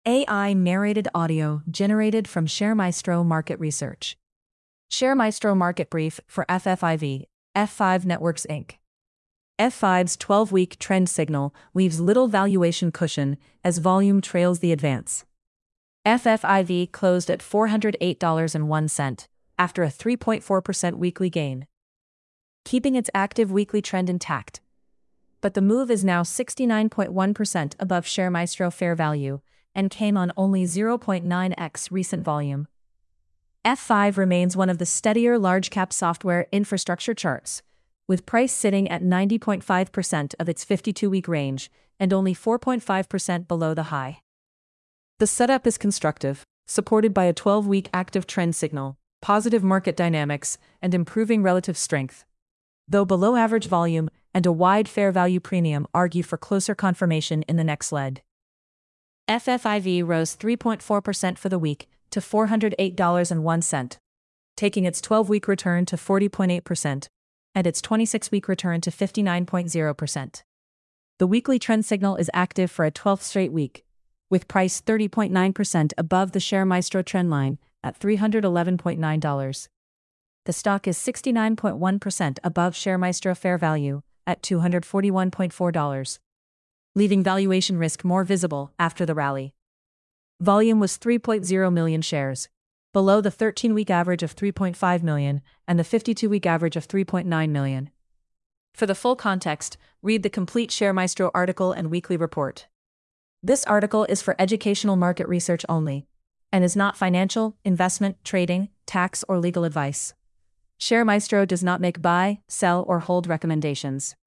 AI narrated audio generated from ShareMaestro Market Research. ShareMaestro Market Brief for FFIV, F5 Networks Inc. F5's 12-week trend signal leaves little valuation cushion as volume trails the advance. FFIV closed at $408.01 after a 3.4% weekly gain, keeping its active weekly trend intact. But the move is now 69.1% above ShareMaestro fair value and came on only 0.9x recent volume. F5 remains one of the steadier large-cap software infrastructure charts, with price sitting at 90.5% of its 52-week range and only 4.5% below the high. The setup is constructive, supported by a 12-week active trend signal, positive market dynamics, and improving relative strength, though below-average volume and a wide fair value premium argue for closer confirmation in the next leg. FFIV rose 3.4% for the week to $408.01, taking its 12-week return to 40.8% and its 26-week return to 59.0%. The weekly trend signal is active for a 12th straight week, with price 30.9% above the ShareMaestro trendline at $311.9. The stock is 69.1% above ShareMaestro fair value at $241.4, leaving valuation risk more visible after the rally. Volume was 3.0 million shares, below the 13-week average of 3.5 million and the 52-week average of 3.9 million. For the full context, read the complete ShareMaestro article and weekly report. This article is for educational market research only and is not financial, investment, trading, tax, or legal advice. ShareMaestro does not make buy, sell, or hold recommendations.